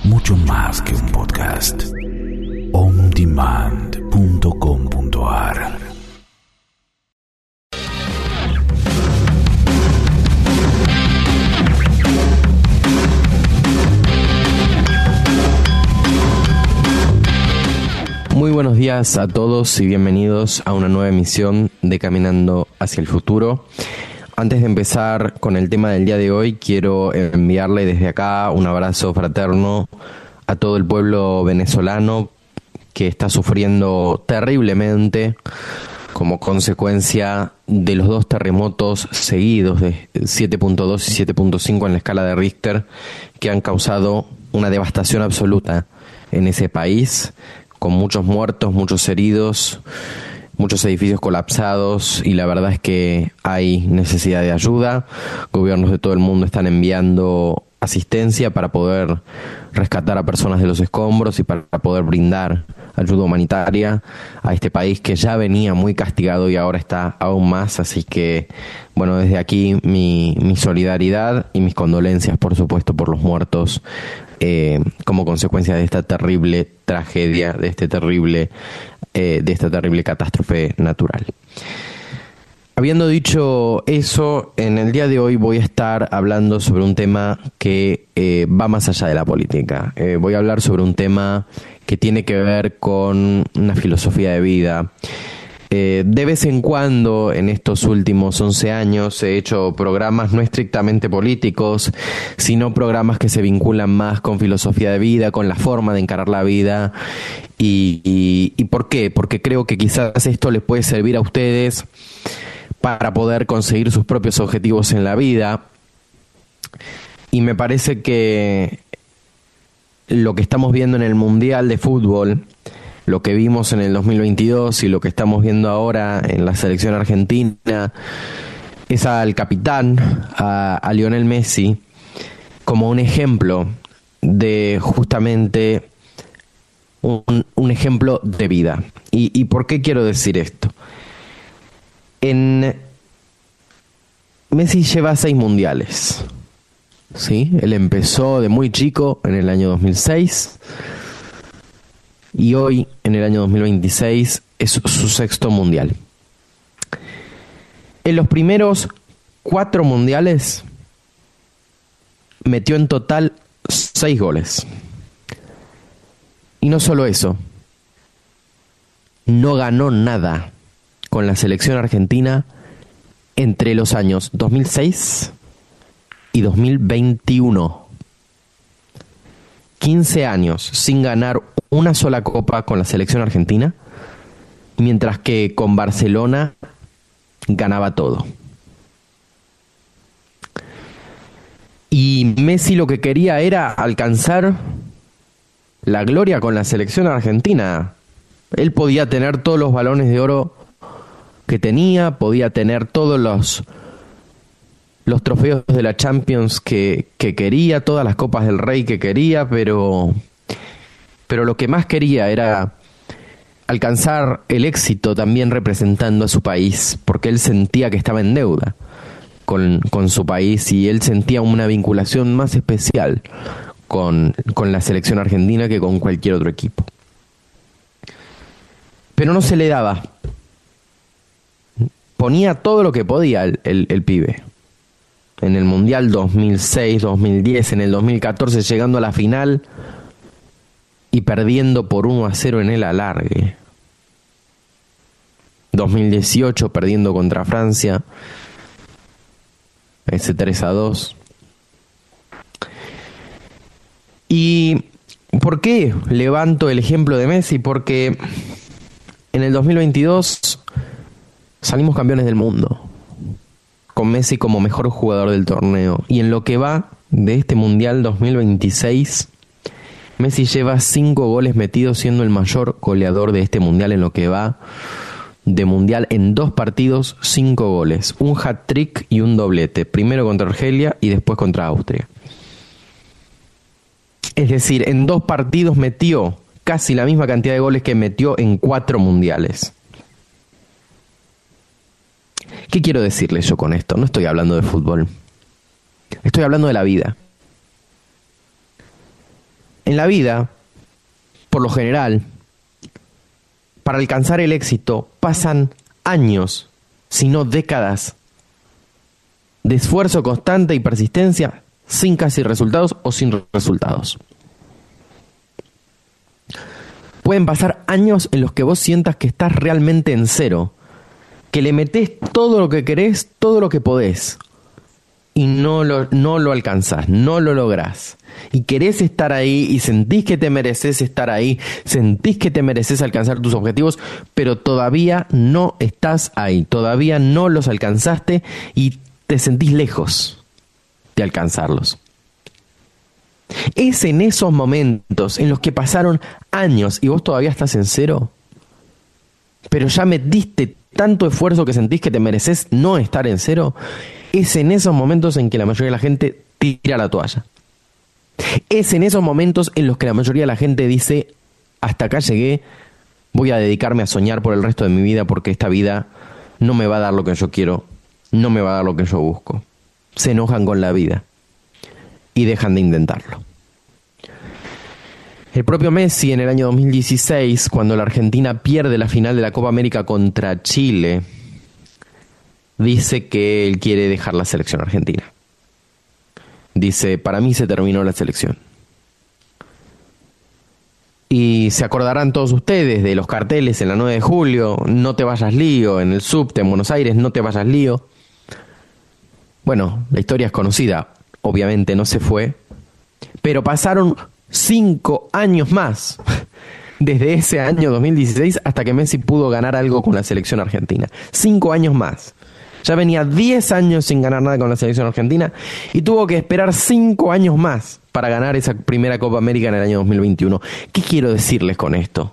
mucho más que un podcast. ondemand.com.ar. Muy buenos días a todos y bienvenidos a una nueva emisión de Caminando hacia el Futuro. Antes de empezar con el tema del día de hoy, quiero enviarle desde acá un abrazo fraterno a todo el pueblo venezolano que está sufriendo terriblemente como consecuencia de los dos terremotos seguidos de 7.2 y 7.5 en la escala de Richter, que han causado una devastación absoluta en ese país, con muchos muertos, muchos heridos, muchos edificios colapsados, y la verdad es que hay necesidad de ayuda. Gobiernos de todo el mundo están enviando asistencia para poder rescatar a personas de los escombros y para poder brindar ayuda humanitaria a este país que ya venía muy castigado y ahora está aún más. Así que, bueno, desde aquí mi solidaridad y mis condolencias, por supuesto, por los muertos como consecuencia de esta terrible tragedia, de esta terrible catástrofe natural. Habiendo dicho eso, en el día de hoy voy a estar hablando sobre un tema que va más allá de la política. Voy a hablar sobre un tema que tiene que ver con una filosofía de vida. De vez en cuando, en estos últimos 11 años, he hecho programas no estrictamente políticos, sino programas que se vinculan más con filosofía de vida, con la forma de encarar la vida. ¿Y por qué? Porque creo que quizás esto les puede servir a ustedes para poder conseguir sus propios objetivos en la vida. Y me parece que lo que estamos viendo en el Mundial de Fútbol, lo que vimos en el 2022 y lo que estamos viendo ahora en la selección argentina, es al capitán, a Lionel Messi, como un ejemplo de justamente un ejemplo de vida. ¿Y por qué quiero decir esto? Messi lleva 6 mundiales, ¿sí? Él empezó de muy chico en el año 2006 y hoy, en el año 2026, es su 6º mundial. En los primeros 4 mundiales metió en total 6 goles. Y no solo eso, no ganó nada con la selección argentina entre los años 2006 y 2021. 15 años sin ganar una sola copa con la selección argentina, mientras que con Barcelona ganaba todo. Y Messi lo que quería era alcanzar la gloria con la selección argentina. Él podía tener todos los balones de oro que tenía, podía tener todos los trofeos de la Champions que quería, todas las copas del Rey que quería, pero lo que más quería era alcanzar el éxito también representando a su país, porque él sentía que estaba en deuda con su país y él sentía una vinculación más especial con la selección argentina que con cualquier otro equipo. Pero no se le daba. Ponía todo lo que podía el pibe. En el Mundial 2006, 2010, en el 2014, llegando a la final y perdiendo por 1-0 en el alargue. 2018, perdiendo contra Francia, ese 3-2. ¿Y por qué levanto el ejemplo de Messi? Porque en el 2022 salimos campeones del mundo, con Messi como mejor jugador del torneo. Y en lo que va de este Mundial 2026, Messi lleva 5 goles metidos, siendo el mayor goleador de este Mundial en lo que va de Mundial. En 2 partidos, 5 goles, un hat-trick y un doblete, primero contra Argelia y después contra Austria. Es decir, en 2 partidos metió casi la misma cantidad de goles que metió en 4 mundiales. ¿Qué quiero decirles yo con esto? No estoy hablando de fútbol. Estoy hablando de la vida. En la vida, por lo general, para alcanzar el éxito pasan años, si no décadas, de esfuerzo constante y persistencia sin casi resultados o sin resultados. Pueden pasar años en los que vos sientas que estás realmente en cero, que le metés todo lo que querés, todo lo que podés, y no lo alcanzás, no lo lográs. Y querés estar ahí y sentís que te mereces estar ahí, sentís que te mereces alcanzar tus objetivos, pero todavía no estás ahí, todavía no los alcanzaste y te sentís lejos de alcanzarlos. Es en esos momentos en los que pasaron años y vos todavía estás en cero, pero ya metiste tanto esfuerzo que sentís que te mereces no estar en cero. Es en esos momentos en que la mayoría de la gente tira la toalla. Es en esos momentos en los que la mayoría de la gente dice: hasta acá llegué, voy a dedicarme a soñar por el resto de mi vida porque esta vida no me va a dar lo que yo quiero, no me va a dar lo que yo busco. Se enojan con la vida y dejan de intentarlo. El propio Messi en el año 2016, cuando la Argentina pierde la final de la Copa América contra Chile, dice que él quiere dejar la selección argentina. Dice: para mí se terminó la selección. Y se acordarán todos ustedes de los carteles en la 9 de julio, no te vayas lío, en el subte en Buenos Aires, no te vayas lío. Bueno, la historia es conocida, obviamente no se fue, pero pasaron 5 años más, desde ese año 2016 hasta que Messi pudo ganar algo con la selección argentina. 5 años más. Ya venía 10 años sin ganar nada con la selección argentina y tuvo que esperar 5 años más para ganar esa primera Copa América en el año 2021. ¿Qué quiero decirles con esto?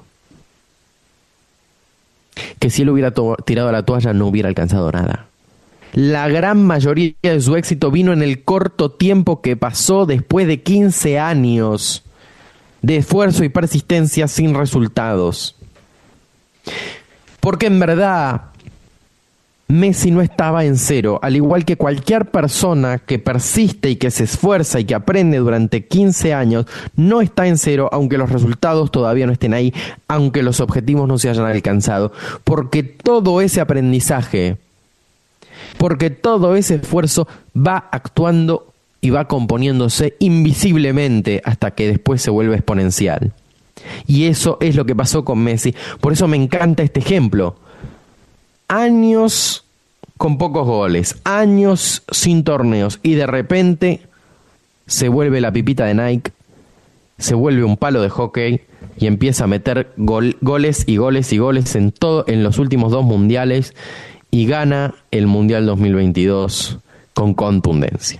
Que si él hubiera tirado la toalla no hubiera alcanzado nada. La gran mayoría de su éxito vino en el corto tiempo que pasó después de 15 años de esfuerzo y persistencia sin resultados. Porque en verdad Messi no estaba en cero, al igual que cualquier persona que persiste y que se esfuerza y que aprende durante 15 años, no está en cero, aunque los resultados todavía no estén ahí, aunque los objetivos no se hayan alcanzado. Porque todo ese aprendizaje, porque todo ese esfuerzo va actuando y va componiéndose invisiblemente hasta que después se vuelve exponencial. Y eso es lo que pasó con Messi. Por eso me encanta este ejemplo. Años con pocos goles, años sin torneos, y de repente se vuelve la pipita de Nike, se vuelve un palo de hockey y empieza a meter goles y goles y goles en los últimos 2 mundiales y gana el Mundial 2022 con contundencia.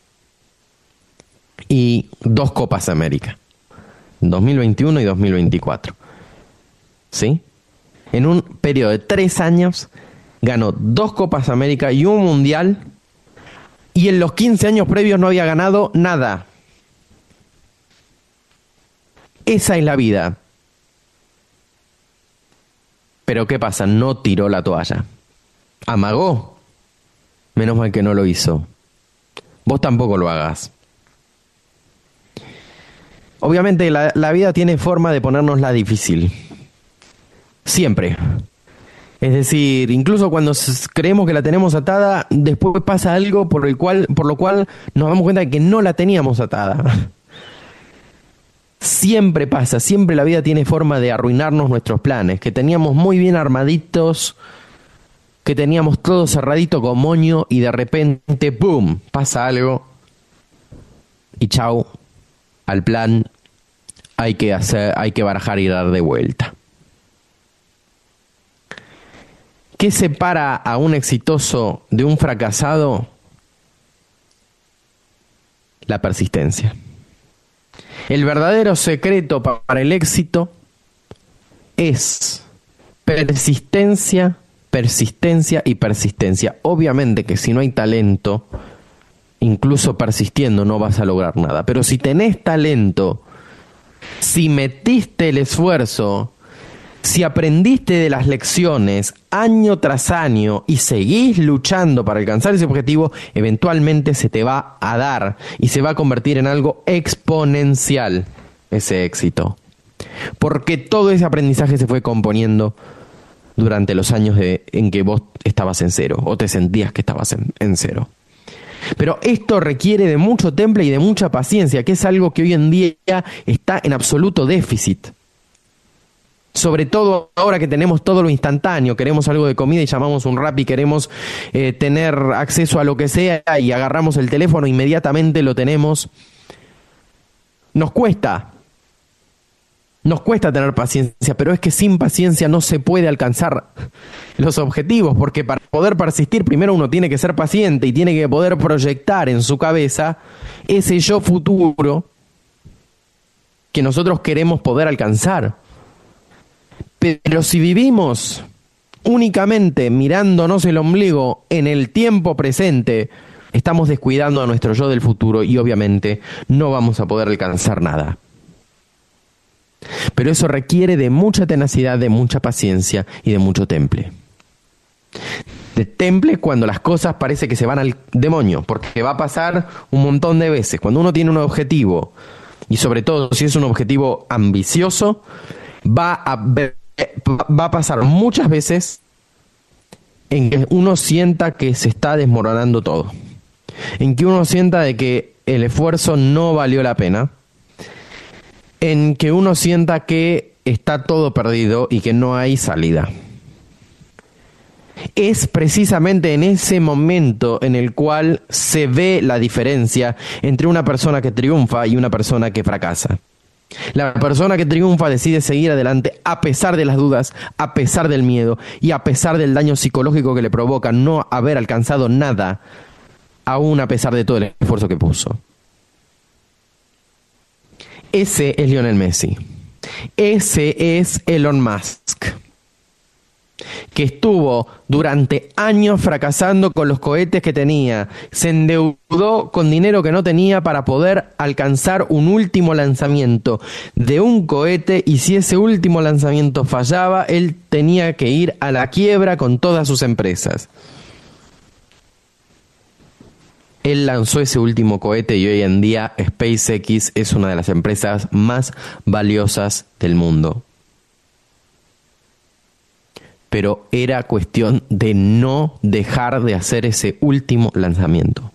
Y 2 Copas América, 2021 y 2024. ¿Sí? En un periodo de 3 años ganó 2 Copas América y un Mundial, y en los 15 años previos no había ganado nada. Esa es la vida. Pero ¿qué pasa? No tiró la toalla. Amagó. Menos mal que no lo hizo. Vos tampoco lo hagas. Obviamente la vida tiene forma de ponernosla difícil. Siempre. Es decir, incluso cuando creemos que la tenemos atada, después pasa algo por lo cual nos damos cuenta de que no la teníamos atada. Siempre pasa, siempre la vida tiene forma de arruinarnos nuestros planes, que teníamos muy bien armaditos, que teníamos todo cerradito con moño y de repente, ¡pum!, pasa algo y chau, al plan hay que barajar y dar de vuelta. ¿Qué separa a un exitoso de un fracasado? La persistencia. El verdadero secreto para el éxito es persistencia, persistencia y persistencia. Obviamente que si no hay talento, incluso persistiendo no vas a lograr nada. Pero si tenés talento, si metiste el esfuerzo, si aprendiste de las lecciones año tras año y seguís luchando para alcanzar ese objetivo, eventualmente se te va a dar y se va a convertir en algo exponencial. ese éxito. Porque todo ese aprendizaje se fue componiendo durante los años en que vos estabas en cero o te sentías que estabas en cero. Pero esto requiere de mucho temple y de mucha paciencia, que es algo que hoy en día está en absoluto déficit. Sobre todo ahora que tenemos todo lo instantáneo, queremos algo de comida y llamamos un Rappi, queremos tener acceso a lo que sea y agarramos el teléfono, inmediatamente lo tenemos. Nos cuesta tener paciencia, pero es que sin paciencia no se puede alcanzar los objetivos, porque para poder persistir primero uno tiene que ser paciente y tiene que poder proyectar en su cabeza ese yo futuro que nosotros queremos poder alcanzar. Pero si vivimos únicamente mirándonos el ombligo en el tiempo presente, estamos descuidando a nuestro yo del futuro y obviamente no vamos a poder alcanzar nada. Pero eso requiere de mucha tenacidad, de mucha paciencia y de mucho temple. De temple cuando las cosas parece que se van al demonio, porque va a pasar un montón de veces. Cuando uno tiene un objetivo, y sobre todo si es un objetivo ambicioso, va a pasar muchas veces en que uno sienta que se está desmoronando todo. En que uno sienta de que el esfuerzo no valió la pena. En que uno sienta que está todo perdido y que no hay salida. Es precisamente en ese momento en el cual se ve la diferencia entre una persona que triunfa y una persona que fracasa. La persona que triunfa decide seguir adelante a pesar de las dudas, a pesar del miedo y a pesar del daño psicológico que le provoca no haber alcanzado nada, aún a pesar de todo el esfuerzo que puso. Ese es Lionel Messi. Ese es Elon Musk, que estuvo durante años fracasando con los cohetes que tenía. Se endeudó con dinero que no tenía para poder alcanzar un último lanzamiento de un cohete, y si ese último lanzamiento fallaba, él tenía que ir a la quiebra con todas sus empresas. Él lanzó ese último cohete y hoy en día SpaceX es una de las empresas más valiosas del mundo. Pero era cuestión de no dejar de hacer ese último lanzamiento.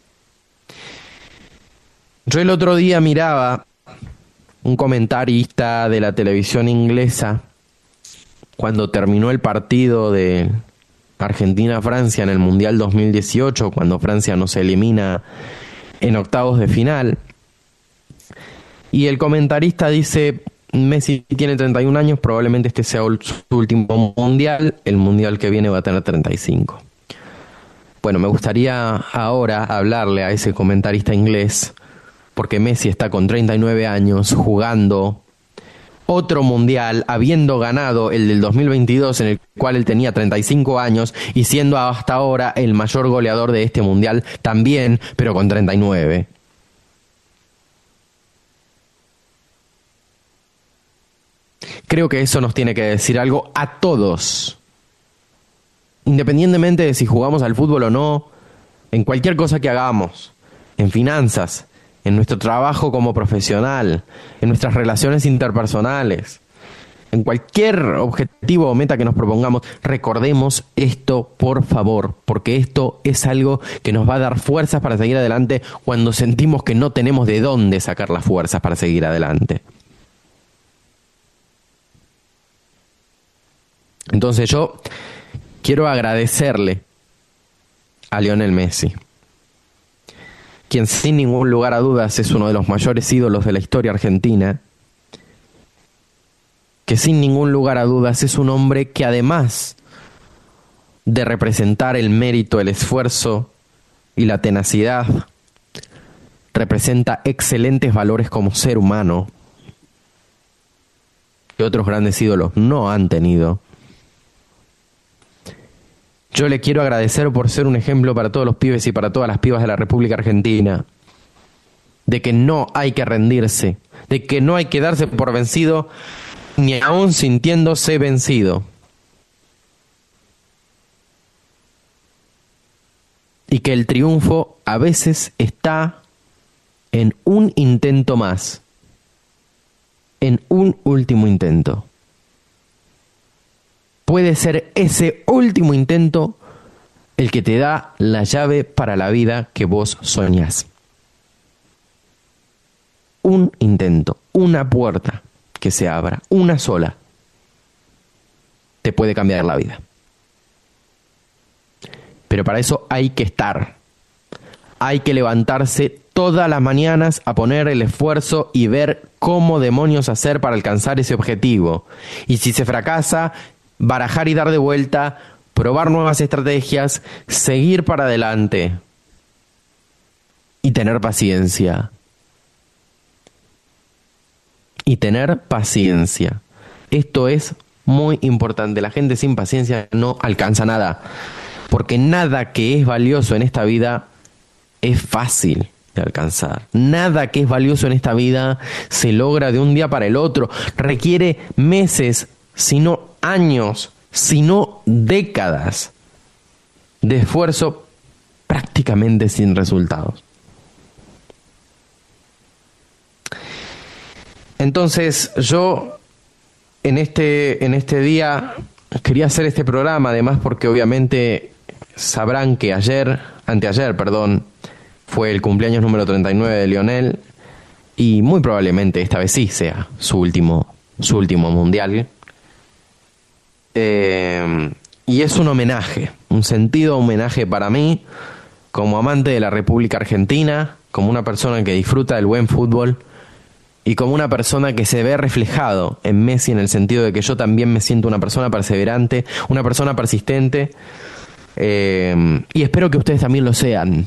Yo el otro día miraba un comentarista de la televisión inglesa cuando terminó el partido de Argentina-Francia en el Mundial 2018, cuando Francia nos elimina en octavos de final. Y el comentarista dice: Messi tiene 31 años, probablemente este sea su último mundial, el mundial que viene va a tener 35. Bueno, me gustaría ahora hablarle a ese comentarista inglés, porque Messi está con 39 años jugando otro mundial, habiendo ganado el del 2022, en el cual él tenía 35 años, y siendo hasta ahora el mayor goleador de este mundial también, pero con 39. Creo que eso nos tiene que decir algo a todos. Independientemente de si jugamos al fútbol o no, en cualquier cosa que hagamos, en finanzas, en nuestro trabajo como profesional, en nuestras relaciones interpersonales, en cualquier objetivo o meta que nos propongamos, recordemos esto, por favor, porque esto es algo que nos va a dar fuerzas para seguir adelante cuando sentimos que no tenemos de dónde sacar las fuerzas para seguir adelante. Entonces yo quiero agradecerle a Lionel Messi, quien sin ningún lugar a dudas es uno de los mayores ídolos de la historia argentina, que sin ningún lugar a dudas es un hombre que, además de representar el mérito, el esfuerzo y la tenacidad, representa excelentes valores como ser humano que otros grandes ídolos no han tenido. Yo le quiero agradecer por ser un ejemplo para todos los pibes y para todas las pibas de la República Argentina, de que no hay que rendirse, de que no hay que darse por vencido, ni aún sintiéndose vencido. Y que el triunfo a veces está en un intento más. en un último intento. Puede ser ese último intento el que te da la llave para la vida que vos soñás. Un intento, una puerta que se abra, una sola, te puede cambiar la vida. Pero para eso hay que estar. Hay que levantarse todas las mañanas a poner el esfuerzo y ver cómo demonios hacer para alcanzar ese objetivo. Y si se fracasa, barajar y dar de vuelta, probar nuevas estrategias, seguir para adelante y tener paciencia. Y tener paciencia. Esto es muy importante. La gente sin paciencia no alcanza nada. Porque nada que es valioso en esta vida es fácil de alcanzar. Nada que es valioso en esta vida se logra de un día para el otro. Requiere meses, si no años, si no décadas de esfuerzo prácticamente sin resultados. Entonces yo en este día quería hacer este programa, además porque obviamente sabrán que anteayer, fue el cumpleaños número 39 de Lionel y muy probablemente esta vez sí sea su último mundial. Y es un homenaje, un sentido homenaje para mí, como amante de la República Argentina, como una persona que disfruta del buen fútbol y como una persona que se ve reflejado en Messi, en el sentido de que yo también me siento una persona perseverante, una persona persistente, y espero que ustedes también lo sean,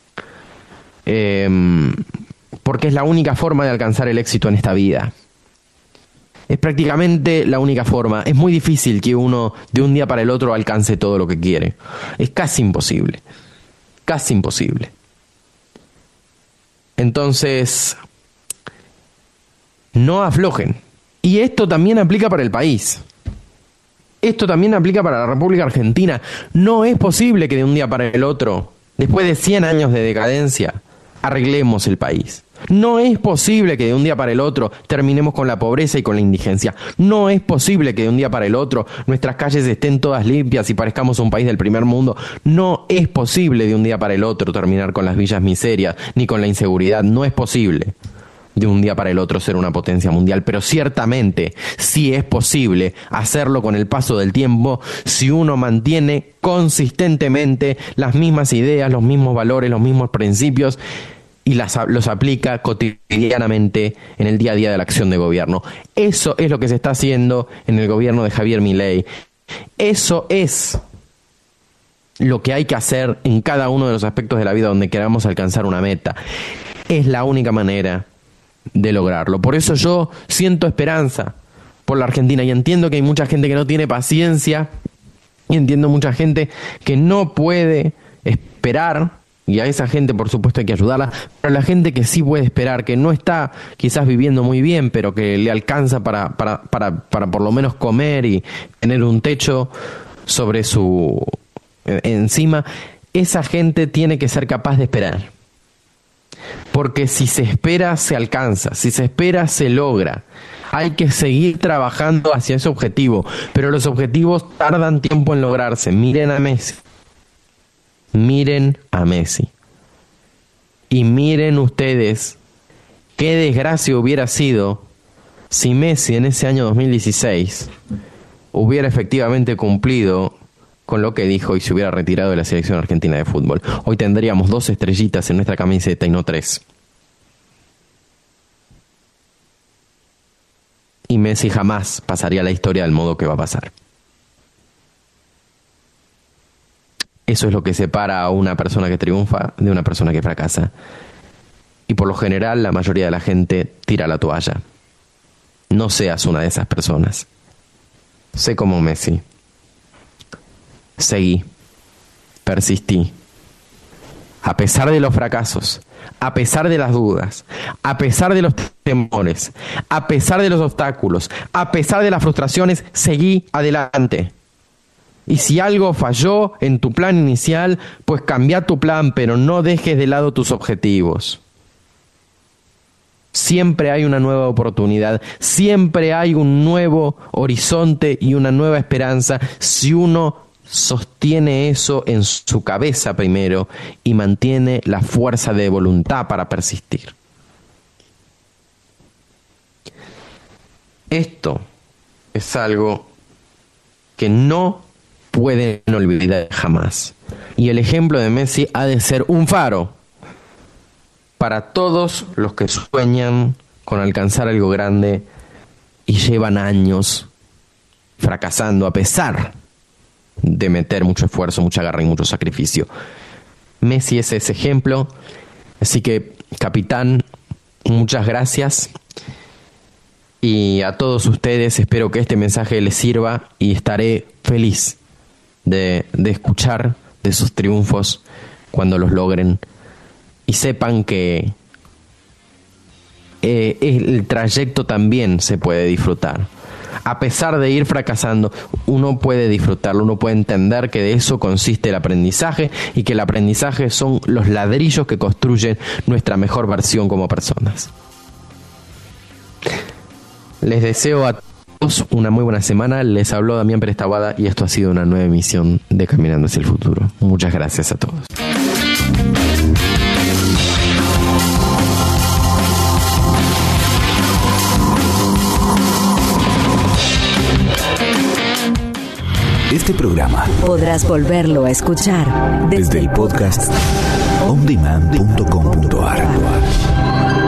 porque es la única forma de alcanzar el éxito en esta vida. Es prácticamente la única forma. Es muy difícil que uno de un día para el otro alcance todo lo que quiere. Es casi imposible. Casi imposible. Entonces, no aflojen. Y esto también aplica para el país. Esto también aplica para la República Argentina. No es posible que de un día para el otro, después de 100 años de decadencia, arreglemos el país. No es posible que de un día para el otro terminemos con la pobreza y con la indigencia. No es posible que de un día para el otro nuestras calles estén todas limpias y parezcamos un país del primer mundo. No es posible de un día para el otro terminar con las villas miserias ni con la inseguridad. No es posible de un día para el otro ser una potencia mundial, pero ciertamente sí es posible hacerlo con el paso del tiempo si uno mantiene consistentemente las mismas ideas, los mismos valores, los mismos principios y los aplica cotidianamente en el día a día de la acción de gobierno. Eso es lo que se está haciendo en el gobierno de Javier Milei. Eso es lo que hay que hacer en cada uno de los aspectos de la vida donde queramos alcanzar una meta. Es la única manera de lograrlo. Por eso yo siento esperanza por la Argentina y entiendo que hay mucha gente que no tiene paciencia y entiendo mucha gente que no puede esperar, y a esa gente por supuesto hay que ayudarla, pero la gente que sí puede esperar, que no está quizás viviendo muy bien, pero que le alcanza para por lo menos comer y tener un techo sobre su encima, esa gente tiene que ser capaz de esperar. Porque si se espera, se alcanza. Si se espera, se logra. Hay que seguir trabajando hacia ese objetivo. Pero los objetivos tardan tiempo en lograrse. Miren a Messi. Miren a Messi. Y miren ustedes qué desgracia hubiera sido si Messi en ese año 2016 hubiera efectivamente cumplido con lo que dijo y se hubiera retirado de la selección argentina de fútbol. Hoy tendríamos 2 estrellitas en nuestra camiseta y no 3. Y Messi jamás pasaría a la historia del modo que va a pasar. Eso es lo que separa a una persona que triunfa de una persona que fracasa. Y por lo general la mayoría de la gente tira la toalla. No seas una de esas personas. Sé como Messi. Seguí, persistí, a pesar de los fracasos, a pesar de las dudas, a pesar de los temores, a pesar de los obstáculos, a pesar de las frustraciones, seguí adelante. Y si algo falló en tu plan inicial, pues cambia tu plan, pero no dejes de lado tus objetivos. siempre hay una nueva oportunidad, siempre hay un nuevo horizonte y una nueva esperanza si uno sostiene eso en su cabeza primero y mantiene la fuerza de voluntad para persistir. Esto es algo que no pueden olvidar jamás. Y el ejemplo de Messi ha de ser un faro para todos los que sueñan con alcanzar algo grande y llevan años fracasando a pesar de meter mucho esfuerzo, mucha garra y mucho sacrificio. Messi es ese ejemplo. Así que, capitán, muchas gracias. Y a todos ustedes espero que este mensaje les sirva y estaré feliz de escuchar de sus triunfos cuando los logren. Y sepan que el trayecto también se puede disfrutar. A pesar de ir fracasando, uno puede disfrutarlo, uno puede entender que de eso consiste el aprendizaje y que el aprendizaje son los ladrillos que construyen nuestra mejor versión como personas. Les deseo a todos una muy buena semana. Les habló Damián Pérez Taboada y esto ha sido una nueva emisión de Caminando hacia el Futuro. Muchas gracias a todos. Este programa podrás volverlo a escuchar desde el podcast ondemand.com.ar.